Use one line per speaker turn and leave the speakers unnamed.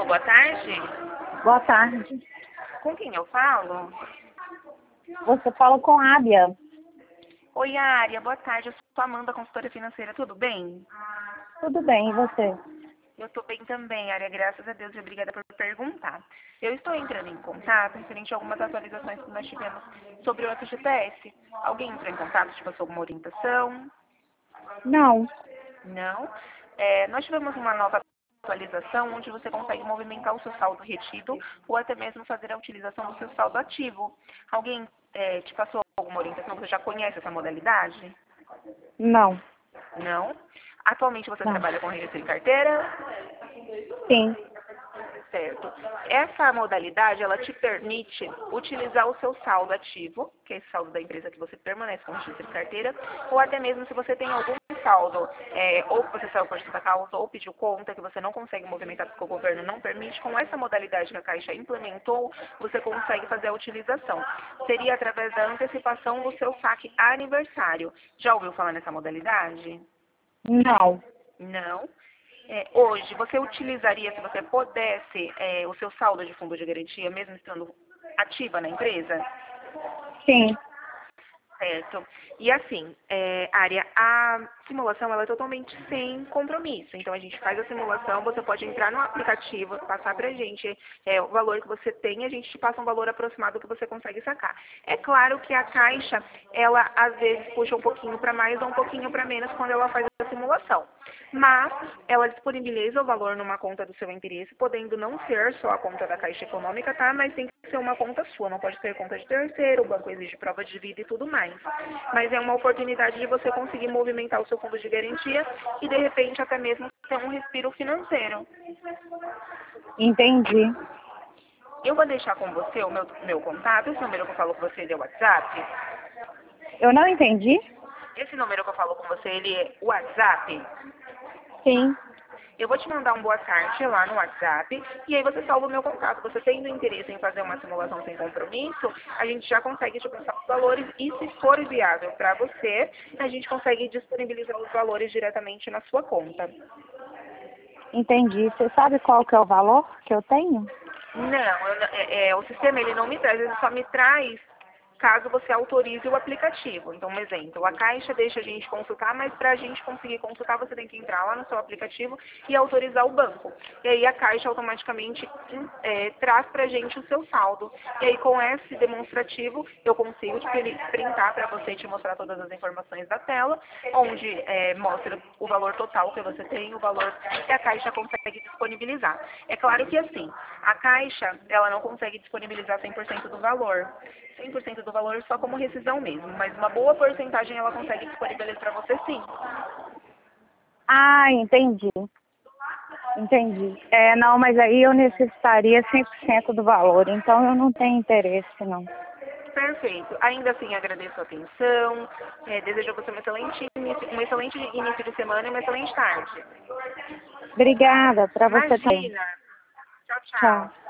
Alô, boa tarde.
Boa tarde.
Com quem eu falo?
Você fala com a Ábia.
Oi, Ária, boa tarde. Eu sou a Amanda, consultora financeira. Tudo bem?
Tudo bem, e você?
Eu estou bem também, Ária, graças a Deus, e obrigada por perguntar. Eu estou entrando em contato referente a algumas atualizações que nós tivemos sobre o FGTS. Alguém entrou em contato, te passou alguma orientação?
Não.
Não? Nós tivemos uma nova atualização onde você consegue movimentar o seu saldo retido ou até mesmo fazer a utilização do seu saldo ativo. Alguém te passou alguma orientação? Você já conhece essa modalidade?
Não.
Não? Atualmente você
Não.
trabalha com registro de carteira?
Sim.
Certo. Essa modalidade, ela te permite utilizar o seu saldo ativo, que é esse saldo da empresa que você permanece com registro de carteira, ou até mesmo se você tem algum saldo, ou que você saiu por justa causa, ou pediu conta, que você não consegue movimentar porque o governo não permite, com essa modalidade que a Caixa implementou, você consegue fazer a utilização. Seria através da antecipação do seu saque aniversário. Já ouviu falar nessa modalidade?
Não.
Não. Hoje, você utilizaria, se você pudesse, o seu saldo de fundo de garantia, mesmo estando ativa na empresa?
Sim.
Certo. E assim, Área, a simulação ela é totalmente sem compromisso. Então, a gente faz a simulação, você pode entrar no aplicativo, passar pra gente o valor que você tem, a gente te passa um valor aproximado que você consegue sacar. É claro que a Caixa, ela às vezes puxa um pouquinho para mais ou um pouquinho para menos quando ela faz a simulação. Mas ela disponibiliza o valor numa conta do seu interesse, podendo não ser só a conta da Caixa Econômica, tá? Mas tem que ser uma conta sua, não pode ser conta de terceiro, o banco exige prova de vida e tudo mais. Mas é uma oportunidade de você conseguir movimentar o seu fundo de garantia e, de repente, até mesmo ter um respiro financeiro.
Entendi.
Eu vou deixar com você o meu contato, esse número que eu falo com você é o WhatsApp.
Eu não entendi?
Esse número que eu falo com você, ele é o WhatsApp.
Sim.
Eu vou te mandar um boa tarde lá no WhatsApp e aí você salva o meu contato. Você tendo interesse em fazer uma simulação sem compromisso, a gente já consegue te passar os valores e, se for viável para você, a gente consegue disponibilizar os valores diretamente na sua conta.
Entendi. Você sabe qual que é o valor que eu tenho?
Não, o sistema ele não me traz, ele só me traz caso você autorize o aplicativo. Então, um exemplo, a Caixa deixa a gente consultar, mas para a gente conseguir consultar, você tem que entrar lá no seu aplicativo e autorizar o banco. E aí a Caixa automaticamente traz para a gente o seu saldo. E aí com esse demonstrativo, eu consigo te printar para você e te mostrar todas as informações da tela, onde mostra o valor total que você tem, o valor que a Caixa consegue disponibilizar. É claro que assim, a Caixa, ela não consegue disponibilizar 100% do valor. 100% do valor só como rescisão mesmo, mas uma boa porcentagem ela consegue disponibilizar para você sim.
Ah, entendi. Entendi. Não, mas aí eu necessitaria 100% do valor, então eu não tenho interesse, não.
Perfeito. Ainda assim, agradeço a atenção, desejo a você um excelente início de semana e uma excelente tarde.
Obrigada, para você também.
Imagina. Tchau, tchau.
Tchau.